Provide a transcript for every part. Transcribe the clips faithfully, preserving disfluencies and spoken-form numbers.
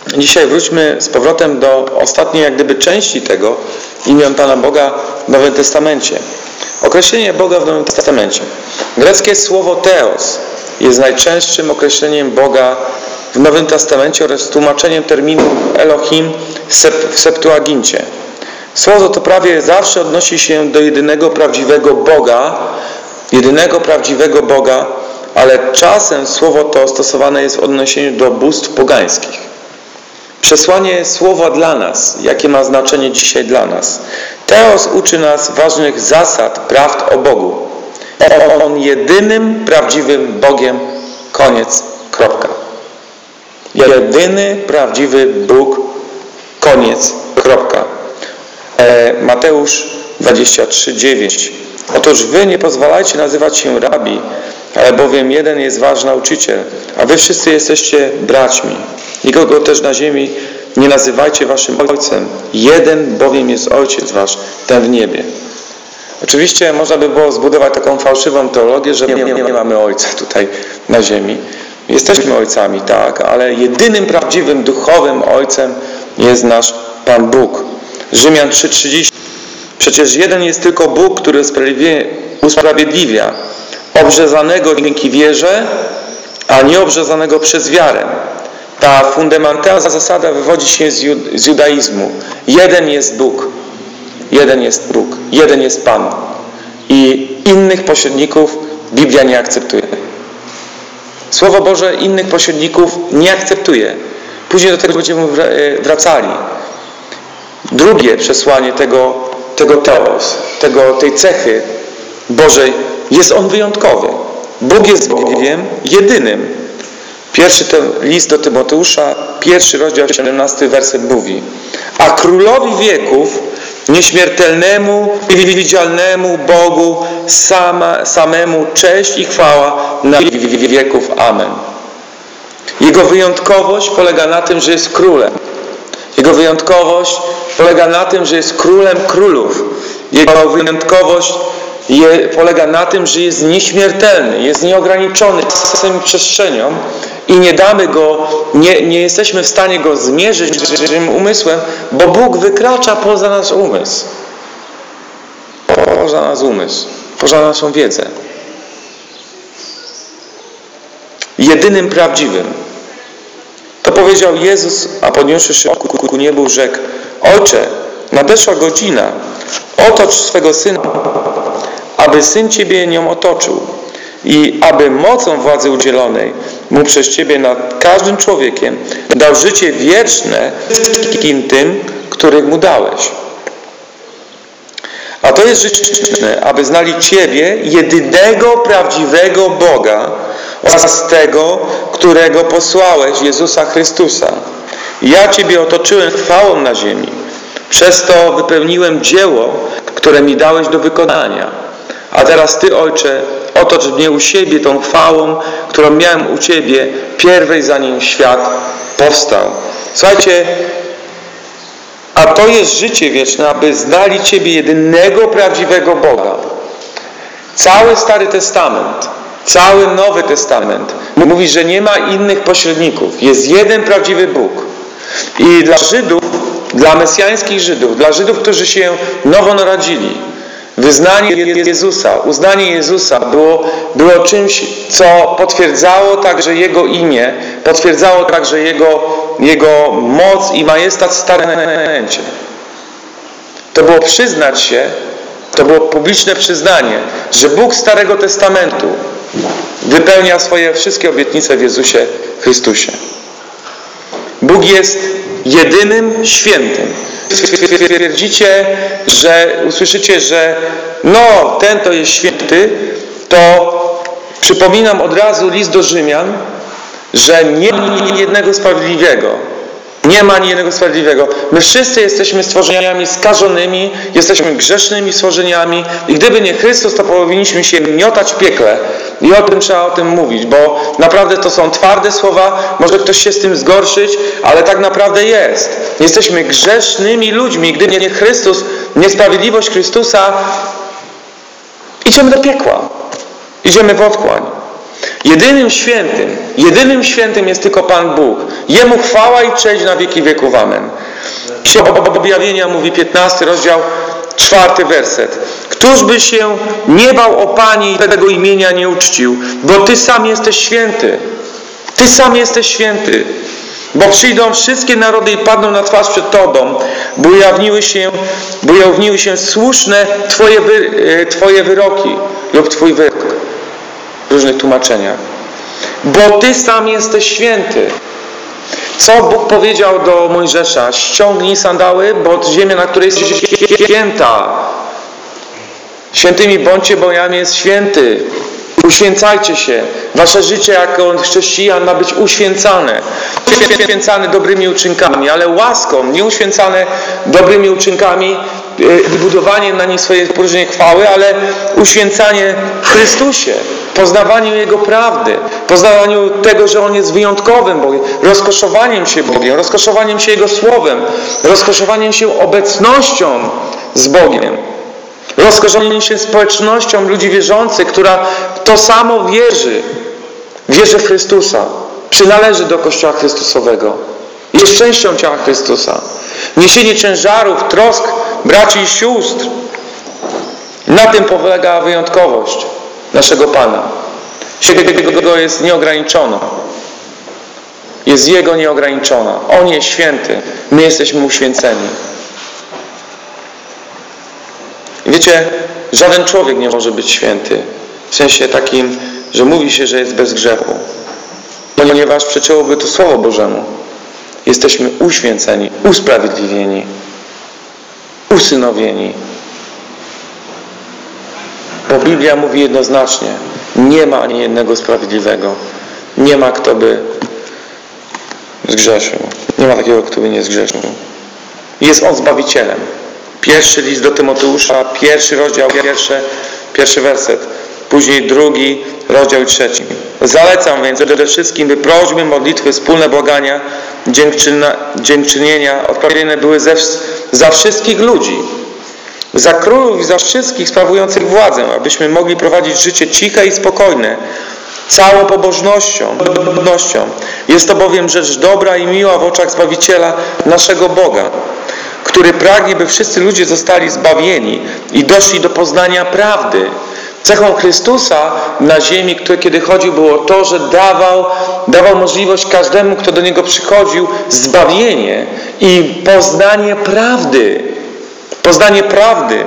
dzisiaj wróćmy z powrotem do ostatniej jak gdyby części tego imion Pana Boga w Nowym Testamencie. Określenie Boga w Nowym Testamencie. Greckie słowo Theos jest najczęstszym określeniem Boga w Nowym Testamencie oraz tłumaczeniem terminu Elohim w Septuagincie. Słowo to prawie zawsze odnosi się do jedynego prawdziwego Boga, jedynego prawdziwego Boga, ale czasem słowo to stosowane jest w odniesieniu do bóstw pogańskich. Przesłanie słowa dla nas, jakie ma znaczenie dzisiaj dla nas. Theos uczy nas ważnych zasad, prawd o Bogu. On jedynym prawdziwym Bogiem. Koniec. Kropka. Jedyny prawdziwy Bóg. Koniec. Kropka. E, Mateusz dwadzieścia trzy, dziewięć. Otóż wy nie pozwalajcie nazywać się rabi, ale bowiem jeden jest wasz nauczyciel, a wy wszyscy jesteście braćmi. Nikogo też na ziemi nie nazywajcie waszym ojcem. Jeden bowiem jest ojciec wasz, ten w niebie. Oczywiście można by było zbudować taką fałszywą teologię, że nie, nie, nie mamy ojca tutaj na ziemi. Jesteśmy ojcami, tak, ale jedynym prawdziwym duchowym ojcem jest nasz Pan Bóg. Rzymian trzy trzydzieści. Przecież jeden jest tylko Bóg, który usprawiedliwia obrzezanego dzięki wierze, a nie obrzezanego przez wiarę. Ta fundamentalna zasada wywodzi się z, jud z judaizmu. Jeden jest Bóg. Jeden jest Bóg. Jeden jest Pan. I innych pośredników Biblia nie akceptuje. Słowo Boże innych pośredników nie akceptuje. Później do tego będziemy wracali. Drugie przesłanie tego, tego teos, tego, tej cechy Bożej, jest On wyjątkowy. Bóg jest Bogiem jedynym. Pierwszy ten list do Tymoteusza, pierwszy rozdział, siedemnasty werset mówi: a królowi wieków, nieśmiertelnemu i niewidzialnemu Bogu sama, samemu cześć i chwała na wieki wieków. Amen. Jego wyjątkowość polega na tym, że jest królem. Jego wyjątkowość polega na tym, że jest królem królów. Jego wyjątkowość je, polega na tym, że jest nieśmiertelny, jest nieograniczony czasem i przestrzenią i nie damy go, nie, nie jesteśmy w stanie go zmierzyć naszym umysłem, bo Bóg wykracza poza nasz umysł. Poza nasz umysł, poza naszą wiedzę. Jedynym prawdziwym. To powiedział Jezus, a podniósłszy się ku niebu, rzekł: Ojcze, nadeszła godzina, otocz swego Syna, aby Syn Ciebie nią otoczył i aby mocą władzy udzielonej Mu przez Ciebie nad każdym człowiekiem dał życie wieczne wszystkim tym, których Mu dałeś. A to jest życie wieczne, aby znali Ciebie, jedynego prawdziwego Boga oraz tego, którego posłałeś, Jezusa Chrystusa. Ja Ciebie otoczyłem chwałą na ziemi. Przez to wypełniłem dzieło, które mi dałeś do wykonania. A teraz Ty, Ojcze, otocz mnie u siebie tą chwałą, którą miałem u Ciebie pierwej, zanim świat powstał. Słuchajcie, a to jest życie wieczne, aby znali Ciebie, jedynego prawdziwego Boga. Cały Stary Testament, cały Nowy Testament mówi, że nie ma innych pośredników. Jest jeden prawdziwy Bóg. I dla Żydów, dla mesjańskich Żydów, dla Żydów, którzy się nowo narodzili, wyznanie Jezusa, uznanie Jezusa było, było czymś, co potwierdzało także Jego imię, potwierdzało także Jego, Jego moc i majestat w Starym Testamencie. To było przyznać się, to było publiczne przyznanie, że Bóg Starego Testamentu wypełnia swoje wszystkie obietnice w Jezusie Chrystusie. Bóg jest jedynym świętym. Twierdzicie, że usłyszycie, że no, ten to jest święty, to przypominam od razu list do Rzymian, że nie ma ani jednego sprawiedliwego. Nie ma ani jednego sprawiedliwego. My wszyscy jesteśmy stworzeniami skażonymi, jesteśmy grzesznymi stworzeniami i gdyby nie Chrystus, to powinniśmy się miotać w piekle. I o tym trzeba o tym mówić, bo naprawdę to są twarde słowa, może ktoś się z tym zgorszyć, ale tak naprawdę jest. Jesteśmy grzesznymi ludźmi. Gdyby nie Chrystus, niesprawiedliwość Chrystusa, idziemy do piekła. Idziemy w otchłań. Jedynym świętym, jedynym świętym jest tylko Pan Bóg. Jemu chwała i cześć na wieki wieków. Amen. Księga Objawienia mówi piętnasty rozdział, czwarty werset. Któż by się nie bał o Panie i tego imienia nie uczcił, bo Ty sam jesteś święty. Ty sam jesteś święty. Bo przyjdą wszystkie narody i padną na twarz przed Tobą, bo ujawniły się, bo ujawniły się słuszne Twoje, wy, Twoje wyroki lub Twój wyrok w różnych tłumaczeniach. Bo Ty sam jesteś święty. Co Bóg powiedział do Mojżesza? Ściągnij sandały, bo ziemia, na której jest święta. Świętymi bądźcie, bo Jam jest święty. Uświęcajcie się. Wasze życie jako chrześcijan ma być uświęcane. Uświęcane dobrymi uczynkami, ale łaską, nie uświęcane dobrymi uczynkami i budowaniem na nich swojej próżnej chwały, ale uświęcanie w Chrystusie, poznawaniu Jego prawdy, poznawaniu tego, że On jest wyjątkowym Bogiem, rozkoszowaniem się Bogiem, rozkoszowaniem się Jego Słowem, rozkoszowaniem się obecnością z Bogiem. Rozkoszowaniem się społecznością ludzi wierzących, która to samo wierzy. Wierzy w Chrystusa. Przynależy do Kościoła Chrystusowego. Jest częścią ciała Chrystusa. Niesienie ciężarów, trosk braci i sióstr. Na tym polega wyjątkowość naszego Pana. Jego jest nieograniczona. Jest Jego nieograniczona. On jest święty. My jesteśmy uświęceni. Wiecie, żaden człowiek nie może być święty. W sensie takim, że mówi się, że jest bez grzechu. Ponieważ przeczyłoby to Słowo Bożemu. Jesteśmy uświęceni, usprawiedliwieni, usynowieni. Bo Biblia mówi jednoznacznie, nie ma ani jednego sprawiedliwego. Nie ma, kto by zgrzeszył. Nie ma takiego, kto by nie zgrzeszył. Jest On Zbawicielem. Pierwszy list do Tymoteusza, pierwszy rozdział, pierwszy, pierwszy werset. Później drugi rozdział i trzeci. Zalecam więc przede wszystkim, by prośby, modlitwy, wspólne błagania, dziękczynienia odprawione były ze, za wszystkich ludzi, za królów i za wszystkich sprawujących władzę, abyśmy mogli prowadzić życie ciche i spokojne, całą pobożnością. Jest to bowiem rzecz dobra i miła w oczach Zbawiciela naszego Boga, który pragnie, by wszyscy ludzie zostali zbawieni i doszli do poznania prawdy. Cechą Chrystusa na ziemi, który kiedy chodził, było to, że dawał, dawał możliwość każdemu, kto do Niego przychodził, zbawienie i poznanie prawdy. Poznanie prawdy.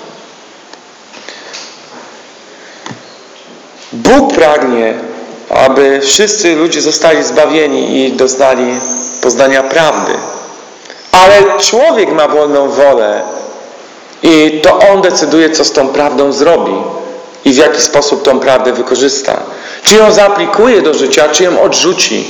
Bóg pragnie, aby wszyscy ludzie zostali zbawieni i doznali poznania prawdy. Ale człowiek ma wolną wolę i to on decyduje, co z tą prawdą zrobi i w jaki sposób tą prawdę wykorzysta. Czy ją zaaplikuje do życia, czy ją odrzuci.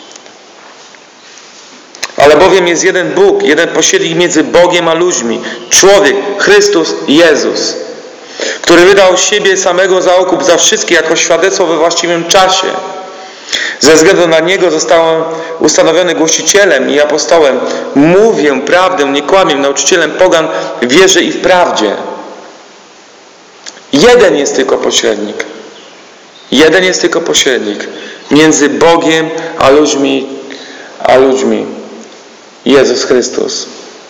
Ale bowiem jest jeden Bóg, jeden pośrednik między Bogiem a ludźmi. Człowiek, Chrystus Jezus, który wydał siebie samego za okup za wszystkich jako świadectwo we właściwym czasie. Ze względu na Niego zostałem ustanowiony głosicielem i apostołem. Mówię prawdę, nie kłamię, nauczycielem pogan w wierze i w prawdzie. Jeden jest tylko pośrednik. Jeden jest tylko pośrednik między Bogiem a ludźmi, a ludźmi. Jezus Chrystus.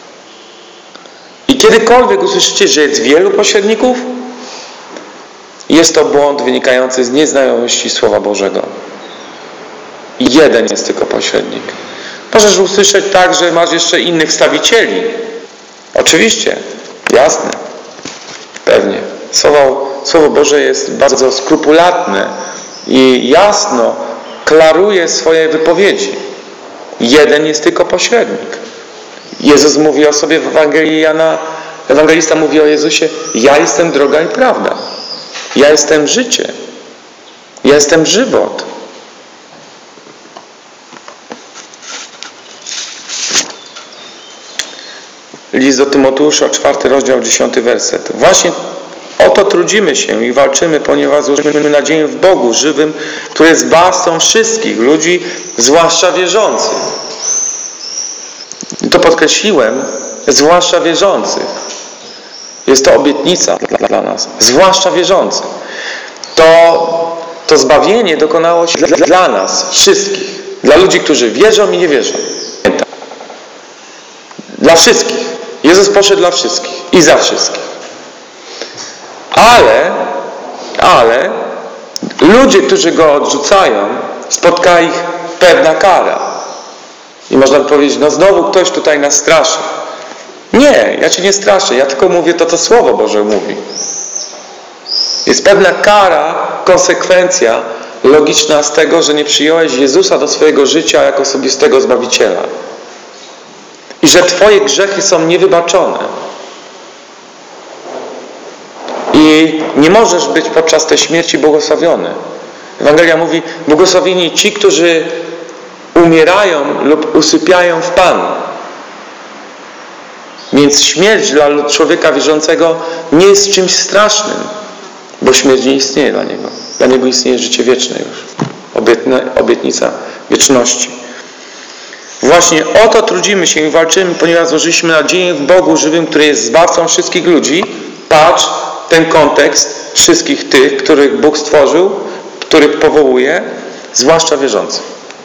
I kiedykolwiek usłyszycie, że jest wielu pośredników, jest to błąd wynikający z nieznajomości Słowa Bożego. Jeden jest tylko pośrednik. Możesz usłyszeć tak, że masz jeszcze innych wstawicieli. Oczywiście, jasne, pewnie. Słowo, Słowo Boże jest bardzo skrupulatne i jasno klaruje swoje wypowiedzi. Jeden jest tylko pośrednik. Jezus mówi o sobie w Ewangelii Jana, ewangelista mówi o Jezusie: ja jestem droga i prawda. Ja jestem życie. Ja jestem żywot. List do Tymoteusza, czwarty rozdział, dziesiąty werset. Właśnie o to trudzimy się i walczymy, ponieważ mamy nadzieję w Bogu żywym, który jest zbawcą wszystkich ludzi, zwłaszcza wierzących. I to podkreśliłem, zwłaszcza wierzących. Jest to obietnica dla, dla nas, zwłaszcza wierzących. To to zbawienie dokonało się dla, dla nas wszystkich. Dla ludzi, którzy wierzą i nie wierzą. Dla wszystkich. Jezus poszedł dla wszystkich i za wszystkich. Ale, ale ludzie, którzy Go odrzucają, spotka ich pewna kara. I można by powiedzieć, no znowu ktoś tutaj nas straszy. Nie, ja Cię nie straszę, ja tylko mówię to, co Słowo Boże mówi. Jest pewna kara, konsekwencja logiczna z tego, że nie przyjąłeś Jezusa do swojego życia jako osobistego Zbawiciela. I że Twoje grzechy są niewybaczone. I nie możesz być podczas tej śmierci błogosławiony. Ewangelia mówi, błogosławieni ci, którzy umierają lub usypiają w Panu. Więc śmierć dla człowieka wierzącego nie jest czymś strasznym, bo śmierć nie istnieje dla niego. Dla niego istnieje życie wieczne już. Obietna, obietnica wieczności. Właśnie o to trudzimy się i walczymy, ponieważ złożyliśmy nadzieję w Bogu żywym, który jest Zbawcą wszystkich ludzi. Patrz ten kontekst wszystkich tych, których Bóg stworzył, których powołuje, zwłaszcza wierzących.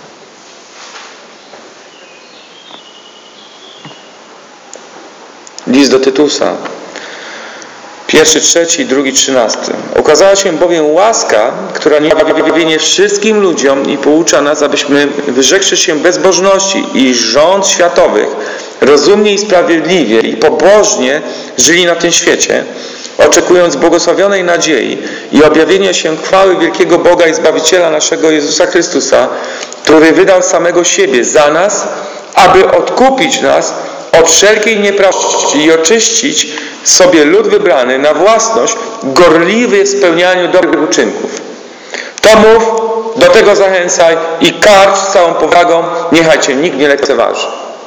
List do Tytusa. Pierwszy, trzeci, drugi, trzynasty. Okazała się bowiem łaska, która nieobjawienie wszystkim ludziom i poucza nas, abyśmy wyrzekszy się bezbożności i rząd światowych, rozumnie i sprawiedliwie i pobożnie żyli na tym świecie, oczekując błogosławionej nadziei i objawienia się chwały wielkiego Boga i Zbawiciela naszego Jezusa Chrystusa, który wydał samego siebie za nas, aby odkupić nas od wszelkiej nieprawości i oczyścić sobie lud wybrany na własność, gorliwy w spełnianiu dobrych uczynków. To mów, do tego zachęcaj i karcz z całą powagą, niechaj Cię nikt nie lekceważy.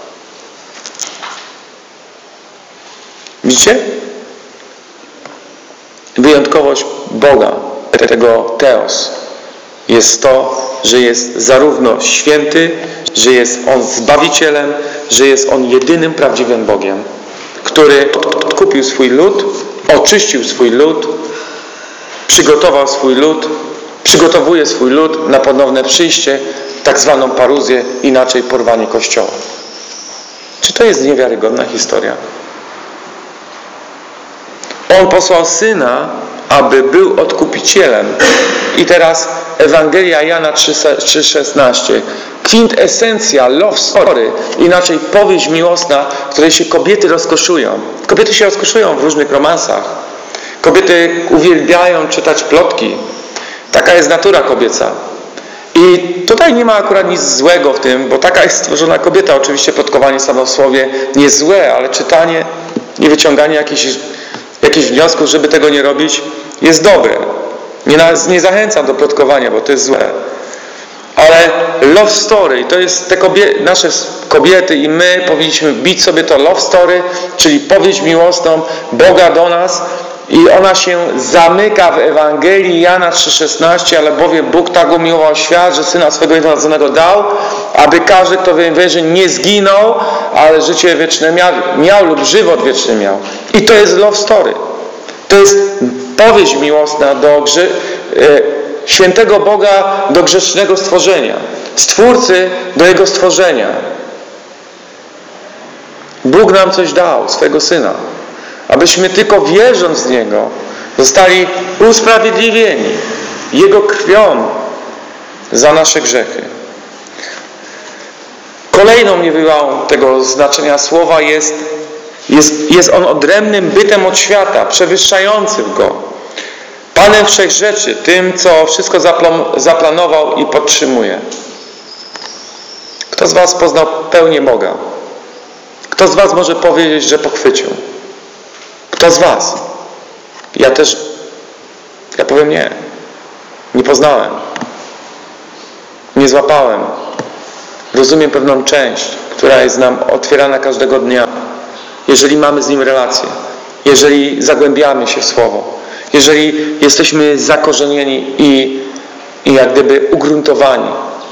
Widzicie? Wyjątkowość Boga, tego Theos, jest to, że jest zarówno święty, że jest On Zbawicielem, że jest On jedynym prawdziwym Bogiem, który odkupił swój lud, oczyścił swój lud, przygotował swój lud, przygotowuje swój lud na ponowne przyjście, tak zwaną paruzję, inaczej porwanie Kościoła. Czy to jest niewiarygodna historia? On posłał Syna, aby był odkupicielem. I teraz Ewangelia Jana trzy szesnaście. Kwintesencja, love story, inaczej powieść miłosna, w której się kobiety rozkoszują. Kobiety się rozkoszują w różnych romansach. Kobiety uwielbiają czytać plotki. Taka jest natura kobieca. I tutaj nie ma akurat nic złego w tym, bo taka jest stworzona kobieta. Oczywiście plotkowanie samo w słowie nie jest złe, ale czytanie i wyciąganie jakichś, jakichś wniosków, żeby tego nie robić, jest dobre. Nie, nie zachęcam do plotkowania, bo to jest złe. Ale love story, to jest te kobiety, nasze kobiety i my powinniśmy bić sobie to love story, czyli powieść miłosną Boga do nas, i ona się zamyka w Ewangelii Jana trzy szesnaście, ale bowiem Bóg tak umiłował świat, że Syna swego jednorodzonego dał, aby każdy, kto w Nim wierzy, nie zginął, ale życie wieczne miał, miał lub żywot wieczny miał. I to jest love story. To jest powieść miłosna do grzy, y, świętego Boga do grzesznego stworzenia. Stwórcy do Jego stworzenia. Bóg nam coś dał, swego Syna. Abyśmy tylko wierząc w Niego zostali usprawiedliwieni Jego krwią za nasze grzechy. Kolejną niebywałą tego znaczenia słowa jest, jest, jest On odrębnym bytem od świata, przewyższającym go. Panem wszechrzeczy, tym, co wszystko zaplanował i podtrzymuje. Kto z Was poznał pełnię Boga? Kto z Was może powiedzieć, że pochwycił? Kto z Was? Ja też, ja powiem nie. Nie poznałem. Nie złapałem. Rozumiem pewną część, która jest nam otwierana każdego dnia. Jeżeli mamy z Nim relację. Jeżeli zagłębiamy się w Słowo. Jeżeli jesteśmy zakorzenieni i, i jak gdyby ugruntowani.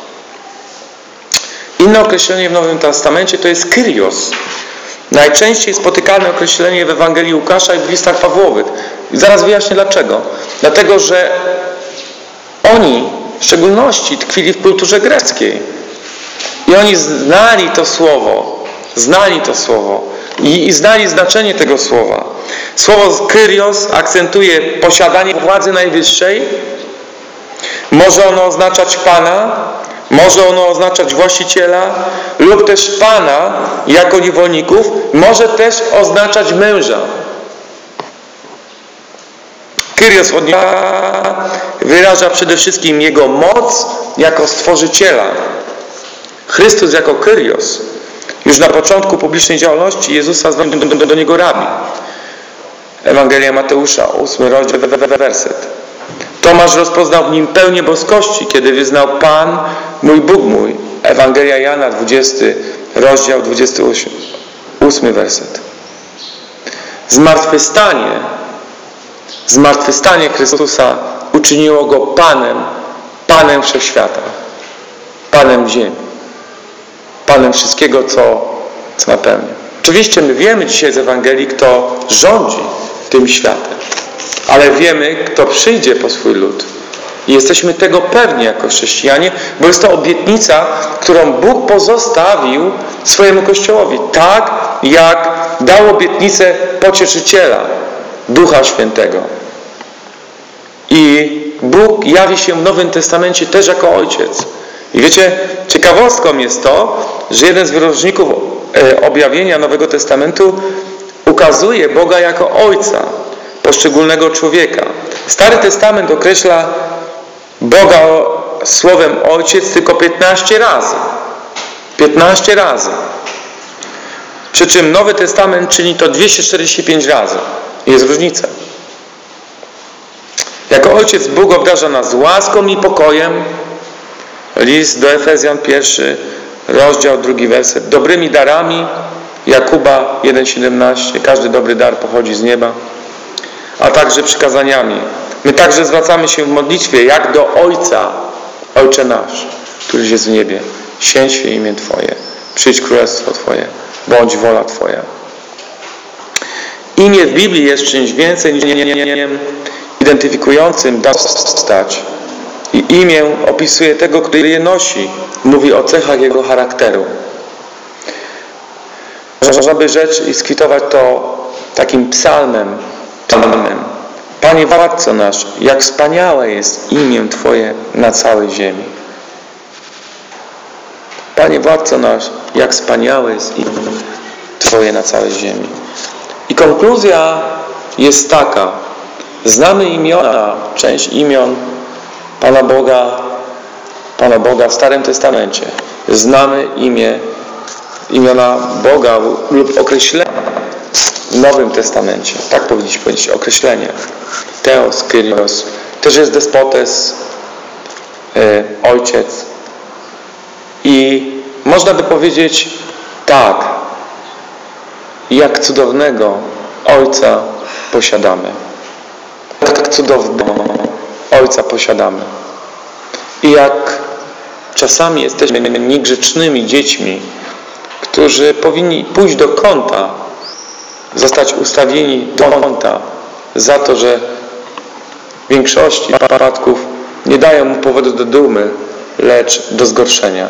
Inne określenie w Nowym Testamencie to jest Kyrios. Najczęściej spotykane określenie w Ewangelii Łukasza i w listach Pawłowych. I zaraz wyjaśnię dlaczego. Dlatego, że Oni w szczególności tkwili w kulturze greckiej. I oni znali to słowo. Znali to słowo. I, i znali znaczenie tego słowa. Słowo Kyrios akcentuje posiadanie władzy najwyższej. Może ono oznaczać Pana, może ono oznaczać właściciela lub też Pana jako niewolników, może też oznaczać męża. Kyrios wyraża przede wszystkim Jego moc jako Stworzyciela. Chrystus jako Kyrios. Już na początku publicznej działalności Jezusa zwrócił do, do, do Niego rabi. Ewangelia Mateusza, ósmy rozdział, werset. Tomasz rozpoznał w nim pełnię boskości, kiedy wyznał: Pan, mój Bóg mój. Ewangelia Jana, dwudziesty rozdział, dwudziesty ósmy werset. Zmartwychwstanie, zmartwychwstanie Chrystusa uczyniło Go Panem, Panem Wszechświata, Panem ziemi, Panem wszystkiego, co, co napełnia. Oczywiście my wiemy dzisiaj z Ewangelii, kto rządzi tym światem, ale wiemy, kto przyjdzie po swój lud. I jesteśmy tego pewni jako chrześcijanie, bo jest to obietnica, którą Bóg pozostawił swojemu Kościołowi. Tak jak dał obietnicę Pocieszyciela, Ducha Świętego. I Bóg jawi się w Nowym Testamencie też jako Ojciec. I wiecie, ciekawostką jest to, że jeden z wyróżników objawienia Nowego Testamentu ukazuje Boga jako Ojca poszczególnego człowieka. Stary Testament określa Boga słowem Ojciec tylko piętnaście razy. piętnaście razy. Przy czym Nowy Testament czyni to dwieście czterdzieści pięć razy. Jest różnica. Jako Ojciec Bóg obdarza nas łaską i pokojem. List do Efezjan, pierwszy rozdział, drugi werset. Dobrymi darami. Jakuba jeden siedemnaście. Każdy dobry dar pochodzi z nieba. A także przykazaniami. My także zwracamy się w modlitwie jak do Ojca. Ojcze nasz, któryś jest w niebie. Święć się imię Twoje. Przyjdź królestwo Twoje. Bądź wola Twoja. Imię w Biblii jest czymś więcej niż imieniem identyfikującym postać. I imię opisuje tego, który je nosi. Mówi o cechach jego charakteru. Można by rzecz i skwitować to takim psalmem. psalmem. Panie Władco nasz, jak wspaniałe jest imię Twoje na całej ziemi. Panie Władco nasz, jak wspaniałe jest imię Twoje na całej ziemi. I konkluzja jest taka. Znamy imiona, część imion Pana Boga, Pana Boga w Starym Testamencie. Znamy imię, imiona Boga lub określenia w Nowym Testamencie. Tak powinniśmy powiedzieć, określenie. Theos, Kyrios. Też jest despotes, yy, ojciec. I można by powiedzieć tak, jak cudownego Ojca posiadamy. Jak cudownego Ojca posiadamy. I jak czasami jesteśmy niegrzecznymi dziećmi, którzy powinni pójść do kąta, zostać ustawieni do kąta za to, że w większości przypadków nie dają mu powodu do dumy, lecz do zgorszenia.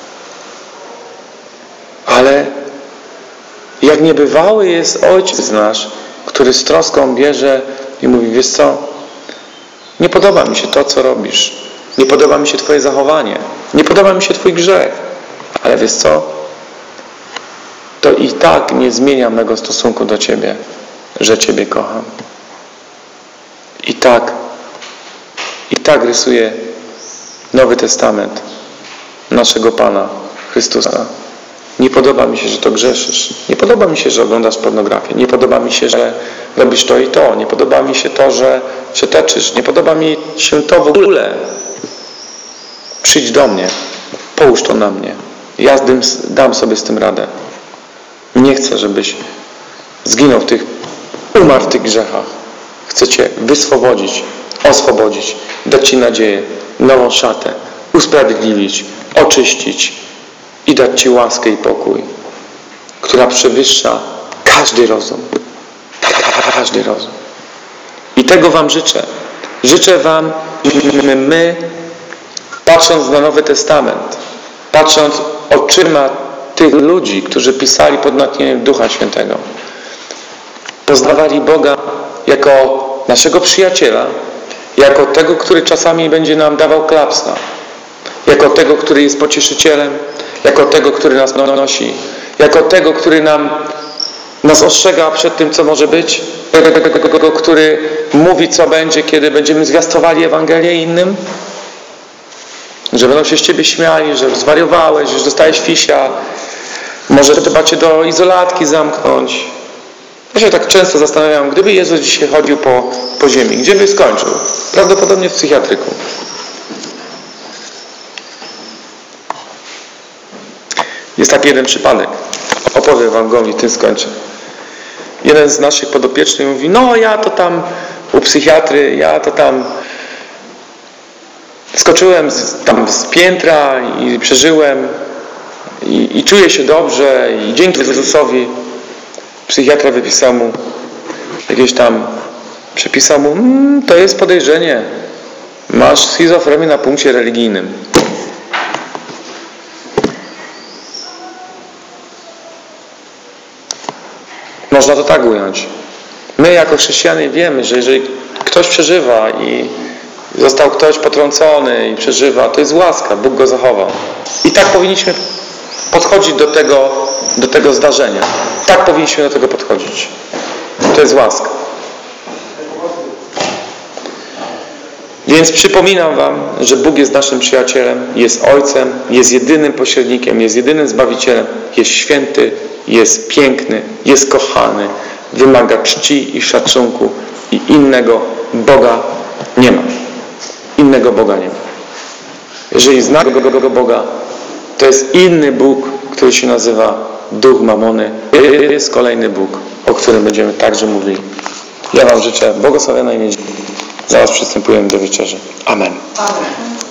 Ale jak niebywały jest Ojciec nasz, który z troską bierze i mówi: wiesz co, nie podoba mi się to, co robisz. Nie podoba mi się Twoje zachowanie. Nie podoba mi się Twój grzech. Ale wiesz co? To i tak nie zmienia mego stosunku do Ciebie, że Ciebie kocham. I tak, i tak rysuje Nowy Testament naszego Pana Chrystusa. Nie podoba mi się, że to grzeszysz. Nie podoba mi się, że oglądasz pornografię. Nie podoba mi się, że robisz to i to. Nie podoba mi się to, że się teczysz. Nie podoba mi się to w ogóle. Przyjdź do mnie. Połóż to na mnie. Ja dam sobie z tym radę. Nie chcę, żebyś zginął w tych, umarł w tych grzechach. Chcę Cię wyswobodzić, oswobodzić, dać Ci nadzieję, nową szatę, usprawiedliwić, oczyścić i dać Ci łaskę i pokój, która przewyższa każdy rozum. Każdy rozum. I tego Wam życzę. Życzę Wam, powinniśmy my, patrząc na Nowy Testament, patrząc oczyma tych ludzi, którzy pisali pod natchnieniem Ducha Świętego, poznawali Boga jako naszego przyjaciela, jako tego, który czasami będzie nam dawał klapsa, jako tego, który jest pocieszycielem, jako tego, który nas nosi, jako tego, który nam nas ostrzega przed tym, co może być, tego, który mówi, co będzie, kiedy będziemy zwiastowali Ewangelię innym, że będą się z ciebie śmiali, że zwariowałeś, że dostałeś fisia, może trzeba cię do izolatki zamknąć. Ja się tak często zastanawiam, gdyby Jezus dzisiaj chodził po, po ziemi, gdzie by skończył? Prawdopodobnie w psychiatryku. Jest taki jeden przypadek. Opowiem wam go i tym skończę. Jeden z naszych podopiecznych mówi, no ja to tam u psychiatry, ja to tam skoczyłem z, tam z piętra i przeżyłem i, i czuję się dobrze i dzięki Jezusowi psychiatra wypisał mu jakieś tam, przepisał mu, mmm, to jest podejrzenie, masz schizofrenię na punkcie religijnym. Można to tak ująć. My jako chrześcijanie wiemy, że jeżeli ktoś przeżywa i został ktoś potrącony i przeżywa, to jest łaska, Bóg go zachował. I tak powinniśmy podchodzić do tego, do tego zdarzenia. Tak powinniśmy do tego podchodzić. To jest łaska. Więc przypominam wam, że Bóg jest naszym przyjacielem, jest Ojcem, jest jedynym pośrednikiem, jest jedynym Zbawicielem, jest święty, jest piękny, jest kochany, wymaga czci i szacunku i innego Boga nie ma. Innego Boga nie ma. Jeżeli zna go Boga, to jest inny Bóg, który się nazywa Duch Mamony. Jest kolejny Bóg, o którym będziemy także mówili. Ja wam życzę błogosławionej niedzieli. Zaraz przystępujemy do wieczerzy. Amen. Amen.